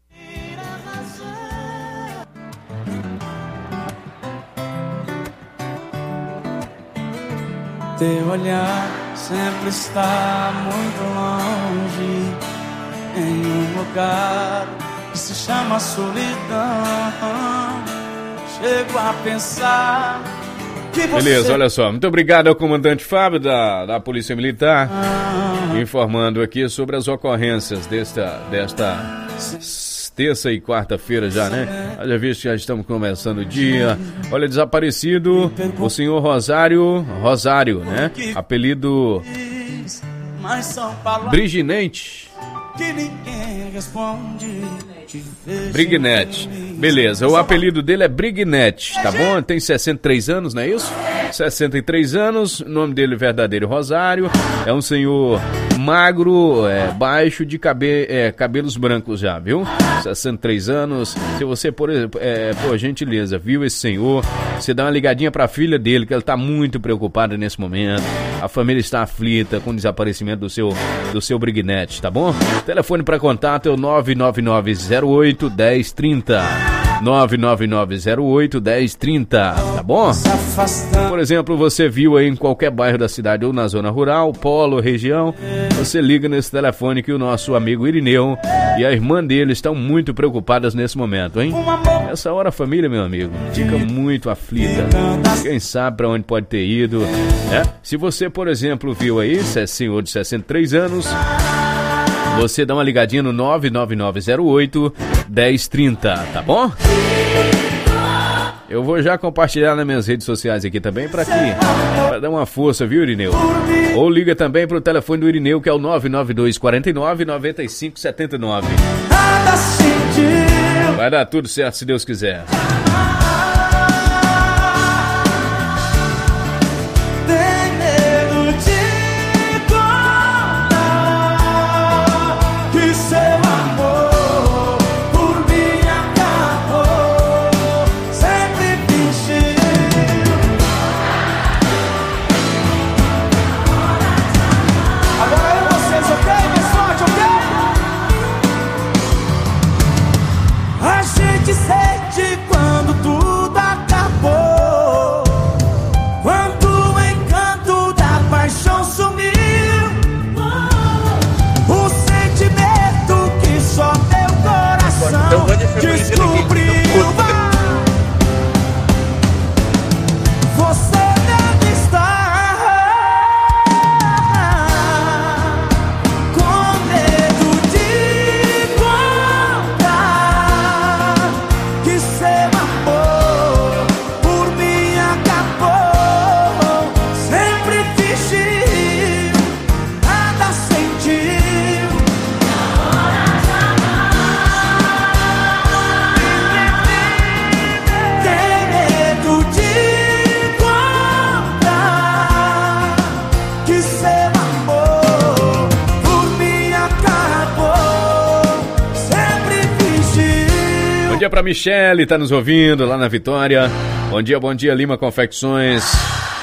Teu olhar sempre está muito longe, em um lugar que se chama solidão. Chego a pensar que você... Beleza, olha só, muito obrigado ao comandante Fábio da, da Polícia Militar, informando aqui sobre as ocorrências desta, desta terça e quarta-feira já, né? Já visto que já estamos começando o dia. Olha, desaparecido o senhor Rosário, Rosário, né? Apelido Briginete. Que ninguém responde. Brignete. Beleza, o apelido dele é Brignete, tá bom? Tem sessenta e três anos, não é isso? sessenta e três anos, o nome dele verdadeiro Rosário. É um senhor magro, é, baixo, de cabe, é, cabelos brancos já, viu? sessenta e três anos. Se você, por exemplo, é, por gentileza, viu esse senhor, você dá uma ligadinha pra filha dele, que ela tá muito preocupada nesse momento. A família está aflita com o desaparecimento do seu, do seu Brignete, tá bom? Telefone para contato é o nove nove nove zero oito um zero três zero. nove nove nove zero oito um zero três zero, tá bom? Por exemplo, você viu aí em qualquer bairro da cidade ou na zona rural, polo, região, você liga nesse telefone que o nosso amigo Irineu e a irmã dele estão muito preocupadas nesse momento, hein? Nessa hora a família, meu amigo, fica muito aflita. Quem sabe para onde pode ter ido, né? Se você, por exemplo, viu aí, se é senhor de sessenta e três anos, você dá uma ligadinha no nove nove nove zero oito um zero três zero, tá bom? Eu vou já compartilhar nas minhas redes sociais aqui também para que para dar uma força, viu, Irineu? Ou liga também pro telefone do Irineu, que é o nove nove dois quatro nove nove cinco sete nove. Vai dar tudo certo se Deus quiser. Sente quando tudo acabou, quando o encanto da paixão sumiu, o sentimento que só teu coração descobriu. Você deve estar com medo de contar que seu amor por mim acabou. Sempre fingiu, nada sentiu. Na hora de amar, tem medo de contar que seu amor por mim acabou. Sempre fingiu. Bom dia pra Michele, tá nos ouvindo lá na Vitória. Bom dia, bom dia, Lima Confecções.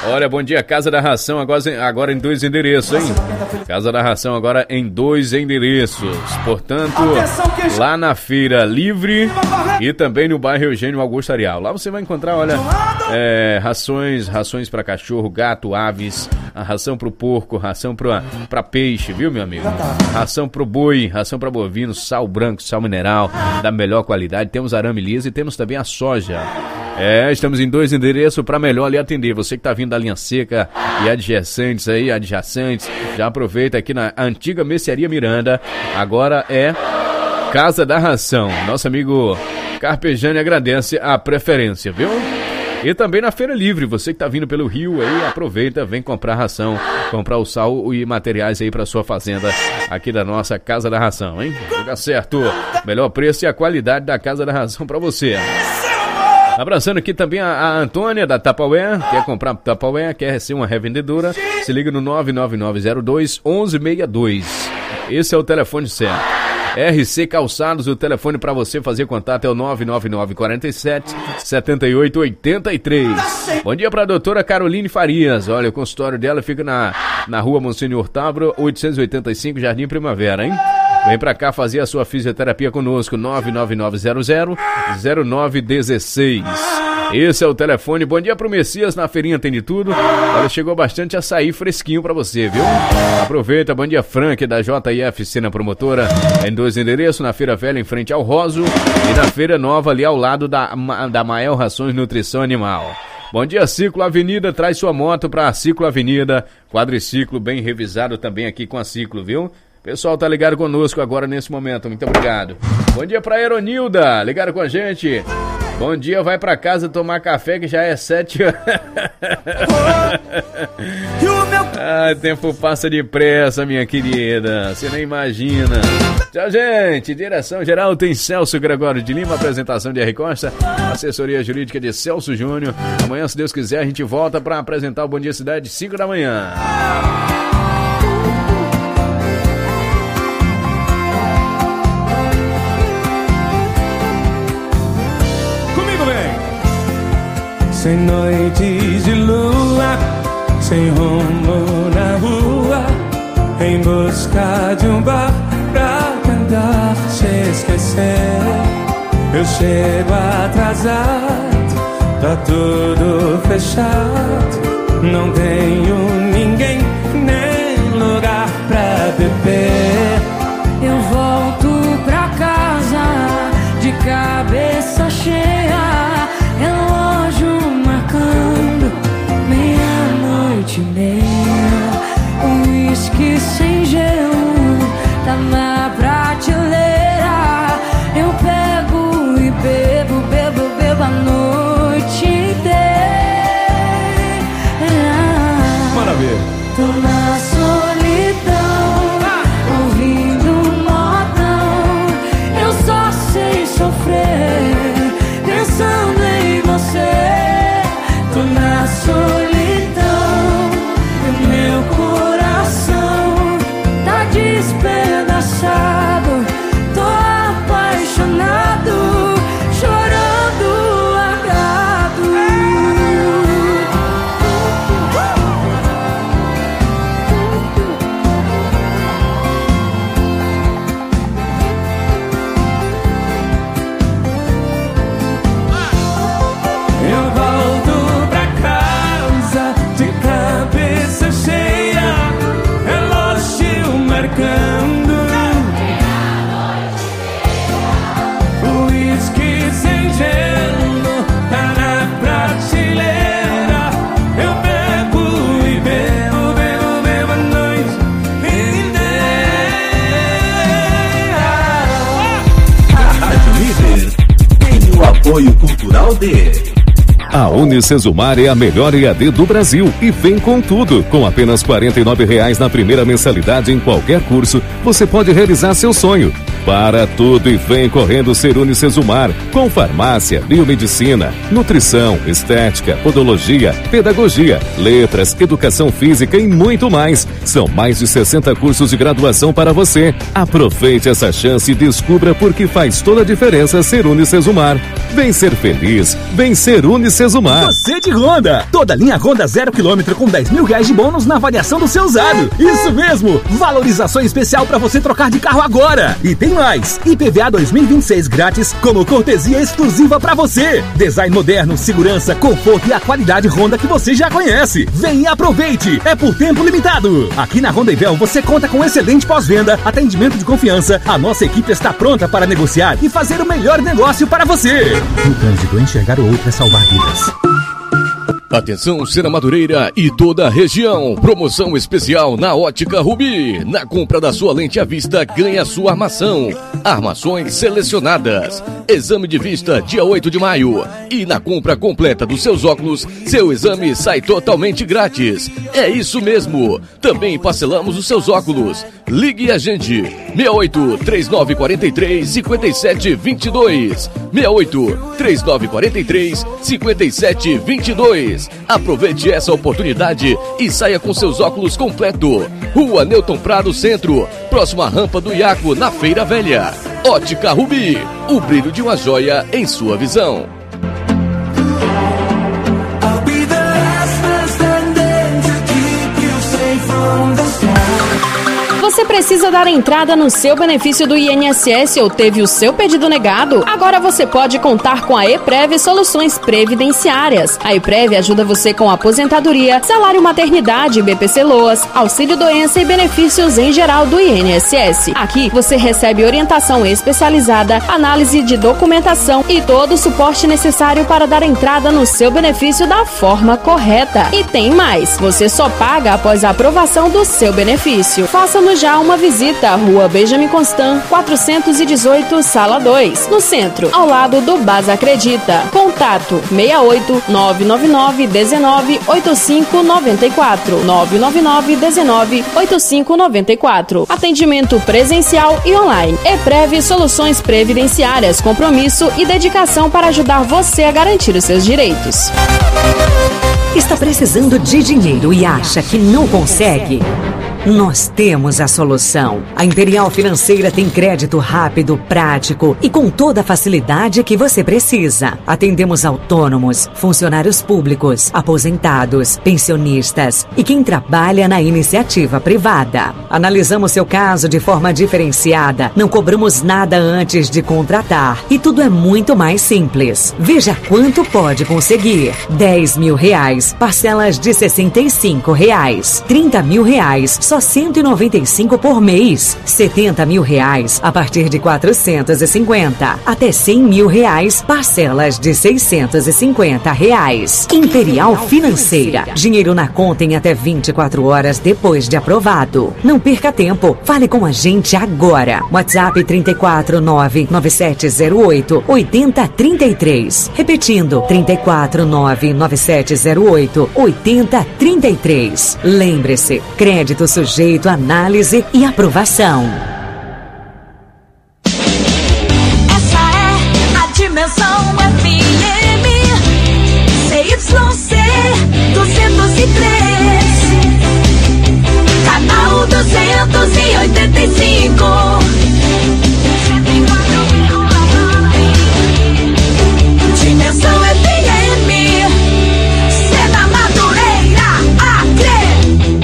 Olha, bom dia, Casa da Ração agora, agora em dois endereços, hein? Casa da Ração agora em dois endereços. Portanto, lá na Feira Livre e também no bairro Eugênio Augusto Arial. Lá você vai encontrar, olha, é, rações, rações para cachorro, gato, aves, a ração pro porco, ração pra, pra peixe, viu, meu amigo? Ração pro boi, ração pra bovino, sal branco, sal mineral, da melhor qualidade. Temos arame liso e temos também a soja. É, estamos em dois endereços para melhor lhe atender. Você que tá vindo da linha seca e adjacentes aí, adjacentes, já aproveita aqui na antiga Mercearia Miranda. Agora é Casa da Ração. Nosso amigo Carpejani agradece a preferência, viu? E também na Feira Livre, você que tá vindo pelo Rio aí, aproveita, vem comprar ração, comprar o sal e materiais aí pra sua fazenda aqui da nossa Casa da Ração, hein? Fica certo, melhor preço e a qualidade da Casa da Ração pra você. Abraçando aqui também a, a Antônia da Tupperware, quer comprar Tupperware, quer ser uma revendedora, se liga no nove nove nove zero dois um um seis dois. Esse é o telefone certo. R C Calçados, o telefone para você fazer contato é o nove nove nove quatro sete sete oito oito três. Bom dia para a doutora Caroline Farias. Olha, o consultório dela fica na, na rua Monsenhor Távora, oitocentos e oitenta e cinco, Jardim Primavera, hein? Vem pra cá fazer a sua fisioterapia conosco, nove nove nove zero zero zero nove um seis. Esse é o telefone. Bom dia pro Messias, na feirinha tem de tudo. Olha, chegou bastante açaí fresquinho pra você, viu? Aproveita, bom dia Frank, da J F C na promotora. Em dois endereços, na Feira Velha em frente ao Roso e na Feira Nova ali ao lado da, da Mael Rações Nutrição Animal. Bom dia, Ciclo Avenida, traz sua moto pra Ciclo Avenida. Quadriciclo bem revisado também aqui com a Ciclo, viu? Pessoal tá ligado conosco agora nesse momento, muito obrigado. Bom dia pra Eronilda, ligado com a gente. Bom dia, vai pra casa tomar café que já é sete horas. Ah, tempo passa depressa, minha querida, você nem imagina. Tchau, gente, direção geral tem Celso Gregório de Lima, apresentação de R. Costa, assessoria jurídica de Celso Júnior. Amanhã, se Deus quiser, a gente volta pra apresentar o Bom Dia Cidade, cinco da manhã. Sem noites de lua, sem rumo na rua, em busca de um bar pra tentar se esquecer. Eu chego atrasado, tá tudo fechado, não tenho ninguém nem lugar pra beber. Eu volto pra casa de cabeça cheia, relógio marcando meia-noite e meia. Um uísque sem gelo tá na prateleira. Eu pego e bebo, bebo, bebo a noite inteira. Maravilha. Tô na solidão, ouvindo um modão. Eu só sei sofrer pensando em você. Tô na solidão e meu coração tá despedaçado. Tô apaixonado, chorando largado. Eu volto pra casa de cabeça cheia, relógio marcando. O uísque sem gelo tá na prateleira. Eu bebo e bebo, bebo, bebo a noite inteira. A Rádio Líder tem o apoio cultural de... A Unicesumar é a melhor E A D do Brasil e vem com tudo. Com apenas quarenta e nove reais na primeira mensalidade em qualquer curso, você pode realizar seu sonho. Para tudo e vem correndo ser Unicesumar, com farmácia, biomedicina, nutrição, estética, podologia, pedagogia, letras, educação física e muito mais. São mais de sessenta cursos de graduação para você. Aproveite essa chance e descubra por que faz toda a diferença ser Unicesumar. Vem ser feliz, vem ser Unicesumar. Você de Honda, toda linha Honda zero quilômetro com dez mil reais de bônus na avaliação do seu usado. Isso mesmo, valorização especial para você trocar de carro agora. E tem mais, I P V A dois mil e vinte e seis grátis como cortesia exclusiva para você. Design moderno, segurança, conforto e a qualidade Honda que você já conhece. Vem e aproveite, é por tempo limitado. Aqui na Honda Ivel você conta com excelente pós-venda, atendimento de confiança. A nossa equipe está pronta para negociar e fazer o melhor negócio para você. No trânsito, enxergar o outro é salvar vidas. Atenção, Sena Madureira e toda a região. Promoção especial na Ótica Rubi. Na compra da sua lente à vista, ganha sua armação. Armações selecionadas. Exame de vista dia oito de maio. E na compra completa dos seus óculos, seu exame sai totalmente grátis. É isso mesmo. Também parcelamos os seus óculos. Ligue a gente. seis oito três nove quatro três cinco sete dois dois. seis oito três nove quatro três cinco sete dois dois. Aproveite essa oportunidade e saia com seus óculos completo. Rua Newton Prado Centro, próxima rampa do Iaco, na Feira Velha. Ótica Rubi, o brilho de uma joia em sua visão. Você precisa dar entrada no seu benefício do I N S S ou teve o seu pedido negado? Agora você pode contar com a EPREV Soluções Previdenciárias. A EPREV ajuda você com aposentadoria, salário maternidade, B P C Loas, auxílio doença e benefícios em geral do I N S S. Aqui você recebe orientação especializada, análise de documentação e todo o suporte necessário para dar entrada no seu benefício da forma correta. E tem mais, você só paga após a aprovação do seu benefício. Faça-nos já uma visita à Rua Benjamin Constant, quatrocentos e dezoito, Sala dois, no centro, ao lado do Basa Acredita. Contato seis oito nove nove nove um nove oito cinco nove quatro nove nove nove um nove oito cinco nove quatro. Atendimento presencial e online. EPREV Soluções Previdenciárias, compromisso e dedicação para ajudar você a garantir os seus direitos. Está precisando de dinheiro e acha que não consegue? Nós temos a solução. A Imperial Financeira tem crédito rápido, prático e com toda a facilidade que você precisa. Atendemos autônomos, funcionários públicos, aposentados, pensionistas e quem trabalha na iniciativa privada. Analisamos seu caso de forma diferenciada, não cobramos nada antes de contratar e tudo é muito mais simples. Veja quanto pode conseguir. dez mil reais, parcelas de sessenta e cinco reais. trinta mil reais, só cento e noventa e cinco por mês. setenta mil reais a partir de quatrocentos e cinquenta. Até cem mil reais, parcelas de seiscentos e cinquenta reais. Imperial Financeira. Dinheiro na conta em até vinte e quatro horas depois de aprovado. Não perca tempo. Fale com a gente agora. WhatsApp trinta e quatro nove nove sete zero oito oito zero três três. Repetindo, trinta e quatro nove nove sete zero oito oito zero três três. Lembre-se, crédito sujeito a análise e aprovação. Essa é a Dimensão F M C Y C duzentos e três, canal duzentos e oitenta e cinco. Dimensão F M, Sena Madureira, Acre.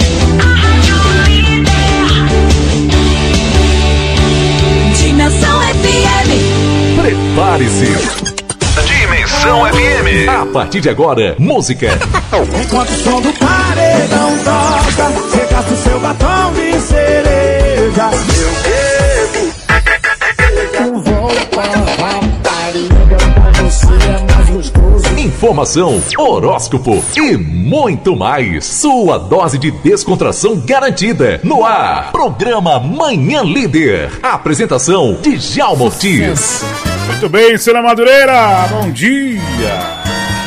Dimensão F M. Prepare-se. Dimensão F M. A partir de agora, música. Enquanto o som do paredão toca, você gasta o seu batom de cereja. Eu bebo. Eu vou para rapariga, pra você é mais gostoso. Informação, horóscopo e muito mais. Sua dose de descontração garantida. No ar, programa Manhã Líder. Apresentação de Djalma Ortiz. Muito bem, Sena Madureira, bom dia.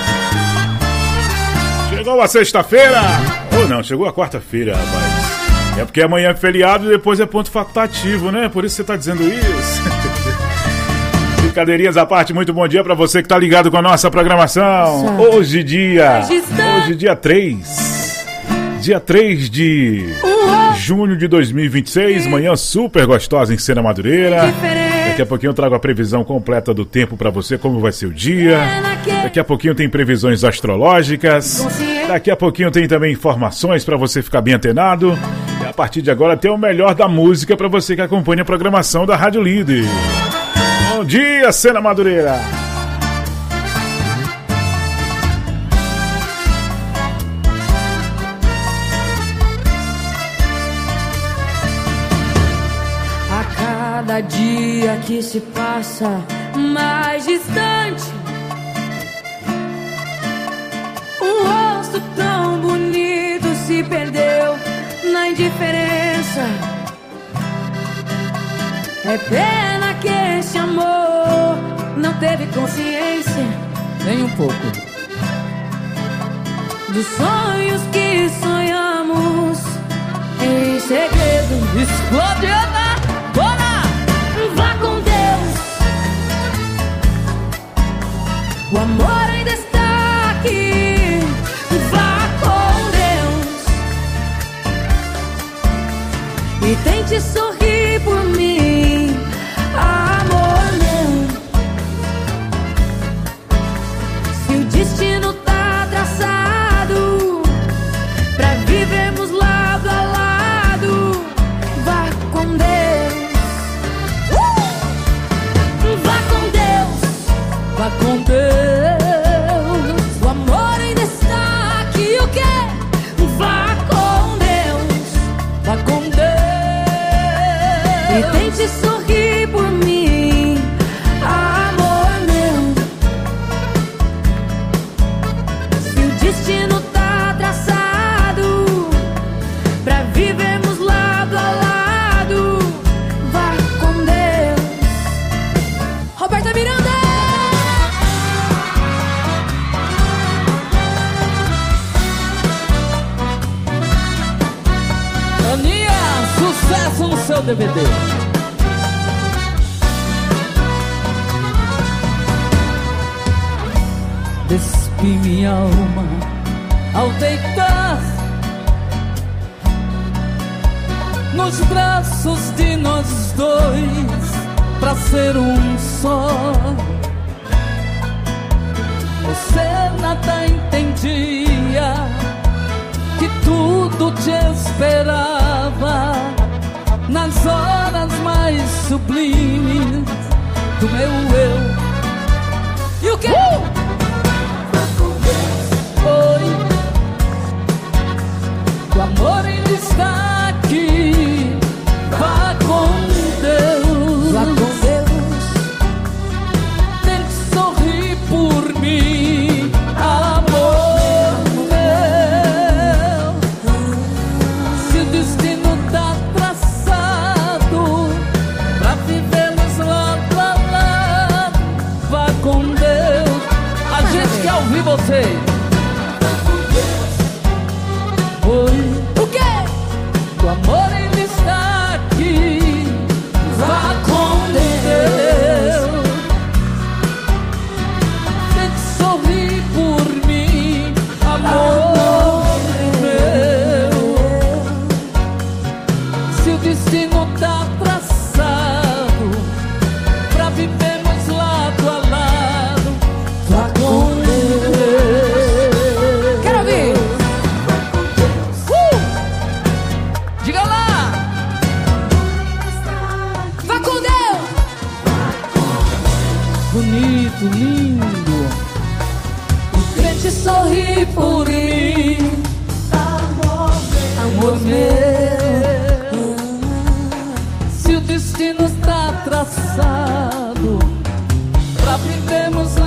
Chegou a sexta-feira. Ou não, chegou a quarta-feira, rapaz. É porque amanhã é feriado e depois é ponto facultativo, né? Por isso você tá dizendo isso. Brincadeirinhas à parte, muito bom dia pra você que tá ligado com a nossa programação. Hoje dia... Hoje dia três. Dia três de junho de dois mil e vinte e seis. Manhã super gostosa em Sena Madureira. Daqui a pouquinho eu trago a previsão completa do tempo pra você, como vai ser o dia. Daqui a pouquinho tem previsões astrológicas. Daqui a pouquinho tem também informações pra você ficar bem antenado. E a partir de agora tem o melhor da música pra você que acompanha a programação da Rádio Líder. Bom dia, Sena Madureira! A cada dia que se passa mais distante, um rosto tão bonito se perdeu na indiferença. É pena que esse amor não teve consciência, nem um pouco, dos sonhos que sonhamos em segredo. Explode, Ana! Bora! Vá com Deus, o amor ainda está aqui. Vá com Deus e tente sorrir por mim, amor meu. Se o destino tá traçado pra vivermos lado a lado, vá com Deus. Uh! Vá com Deus, vá com Deus. O amor ainda está aqui. O quê? Vá com Deus, vá com Deus. E tente sorrir por mim, amor meu. Se o destino tá traçado pra vivermos lado a lado, vá com Deus. Roberta Miranda! Aninha, sucesso no seu D V D. Despi minha alma ao deitar nos braços de nós dois, pra ser um só. Você nada entendia, que tudo te esperava nas horas mais sublimes do meu eu. E o quê? Uh! Oi, o amor ainda está aqui. Vá com Deus, vá com Deus. Tente sorrir por mim, amor meu. Se o destino tá traçado pra vivermos lado a lado, vá com Deus. A gente quer ouvir você. Oi, o quê? O amor ainda está aqui. Vá com Deus. Tente sorrir por mim, amor meu. Se o destino tá traçado pra vivermos lado a lado, vá com Deus. Quero ouvir. Diga lá! Vá com Deus! Bonito, lindo. Tente sorrir por mim, amor meu. Se o destino está traçado pra vivermos